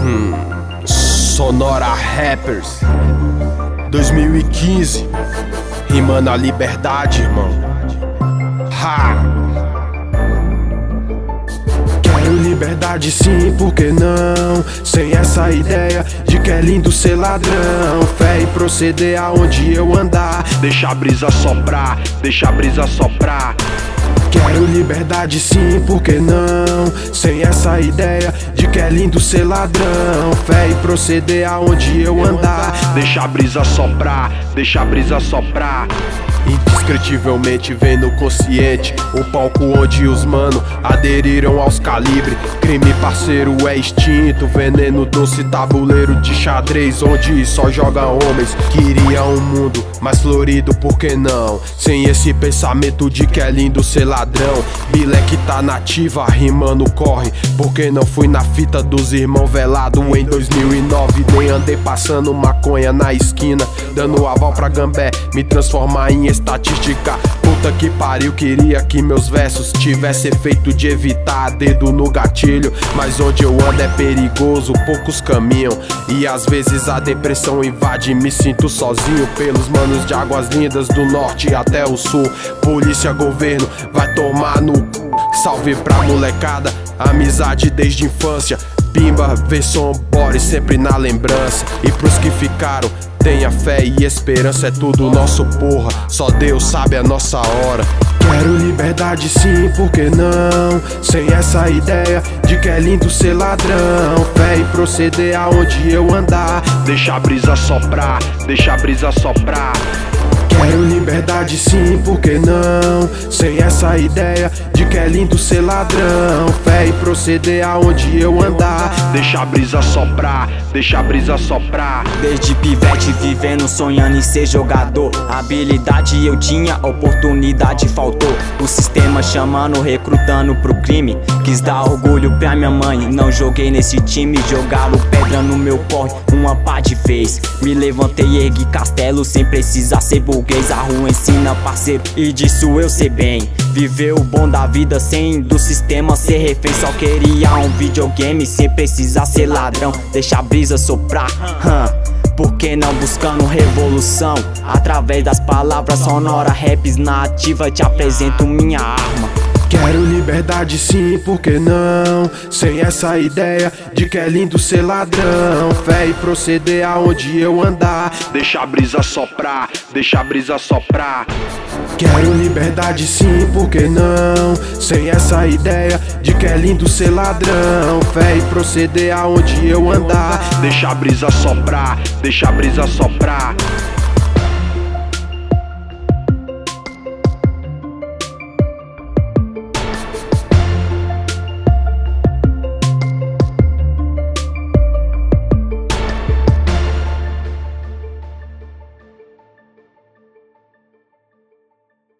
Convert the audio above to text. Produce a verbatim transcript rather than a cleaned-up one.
Hum, Sonora Rappers dois mil e quinze, rimando a liberdade, irmão. Ha! Quero liberdade sim, por que não? Sem essa ideia de que é lindo ser ladrão. Fé e proceder aonde eu andar. Deixa a brisa soprar, deixa a brisa soprar. Quero liberdade sim, por que não? Sem essa ideia de que é lindo ser ladrão. Fé e proceder aonde eu andar. Deixa a brisa soprar, deixa a brisa soprar. Indescritivelmente vendo consciente o palco onde os mano aderiram aos calibre. Crime parceiro é extinto, veneno doce, tabuleiro de xadrez onde só joga homens. Queria um mundo mais florido, por que não? Sem esse pensamento de que é lindo ser ladrão. Bilek tá nativa, rimando corre, porque não fui na fita dos irmãos velado em dois mil e nove. Nem andei passando maconha na esquina, dando aval pra gambé, me transformar em estatística. Puta que pariu, queria que meus versos tivesse efeito de evitar dedo no gatilho. Mas onde eu ando é perigoso, poucos caminham, e às vezes a depressão invade. Me sinto sozinho pelos manos de Águas Lindas, do norte até o sul. Polícia, governo, vai tomar no cu. Salve pra molecada, amizade desde infância. Pimba, versão Boris, sempre na lembrança. E pros que ficaram, tenha fé e esperança, é tudo nosso, porra. Só Deus sabe a nossa hora. Quero liberdade sim, por que não? Sem essa ideia de que é lindo ser ladrão. Fé e proceder aonde eu andar. Deixa a brisa soprar, deixa a brisa soprar. Quero liberdade sim, por que não? Sem essa ideia de que é lindo ser ladrão. Fé e proceder aonde eu andar. Deixa a brisa soprar, deixa a brisa soprar. Desde pivete vivendo, sonhando em ser jogador. Habilidade eu tinha, oportunidade faltou. O sistema chamando, recrutando pro crime. Quis dar orgulho pra minha mãe, não joguei nesse time. Jogaram pedra no meu corre, uma pá de vez. Me levantei e ergui castelo sem precisar ser burguês. A rua ensina, parceiro, e disso eu sei bem. Viver o bom da vida sem do sistema ser refém. Só queria um videogame sem precisar ser ladrão. Deixa a brisa soprar, hum. Por que não buscando revolução? Através das palavras sonora, raps na ativa, te apresento minha arma. Quero liberdade sim, por que não? Sem essa ideia de que é lindo ser ladrão. Fé e proceder aonde eu andar. Deixa a brisa soprar, deixa a brisa soprar. Quero liberdade sim, por que não? Sem essa ideia de que é lindo ser ladrão. Fé e proceder aonde eu andar. Deixa a brisa soprar, deixa a brisa soprar.